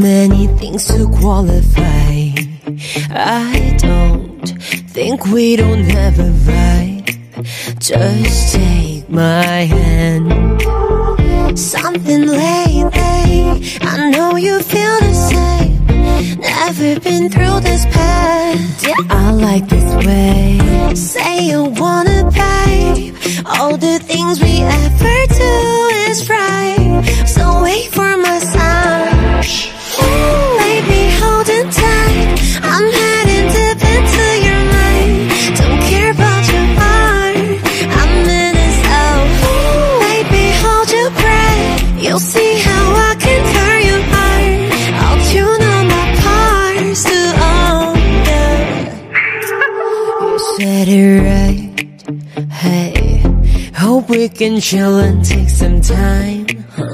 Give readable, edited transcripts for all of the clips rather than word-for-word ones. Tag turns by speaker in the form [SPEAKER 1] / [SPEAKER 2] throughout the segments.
[SPEAKER 1] many things to qualify. I don't think we don't have a vibe. Just take my hand. Something lately, I know you feel the same. Never been through this path. Yeah, I like this way. Say you wanna babe. All the things we ever do is right. So wait for my sign. Baby, hold it tight. I'm heading deep into your mind. Don't care about your heart. I'm in it out. Baby, hold your breath. You'll see how I can turn your heart. I'll tune all my parts to under. You said it right. Hey, hope we can chill and take some time.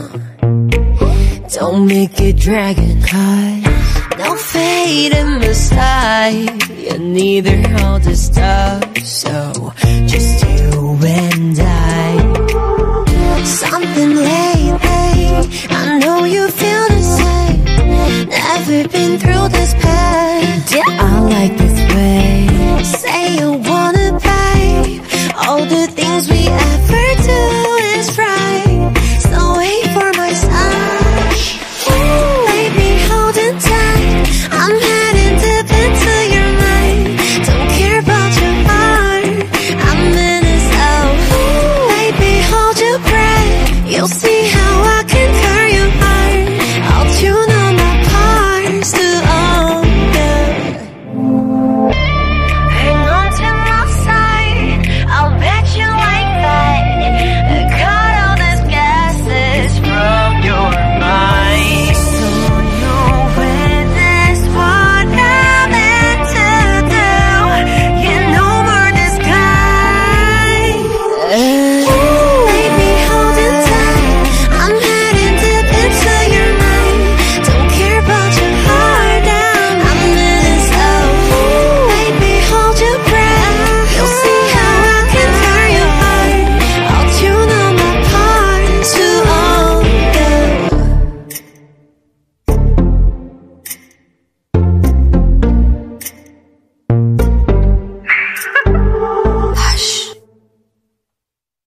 [SPEAKER 1] Don't make it dragon, cause no fate in the sky, and neither all the stars. So just you and I. Something lately, I know you feel the same. Never been through this pain.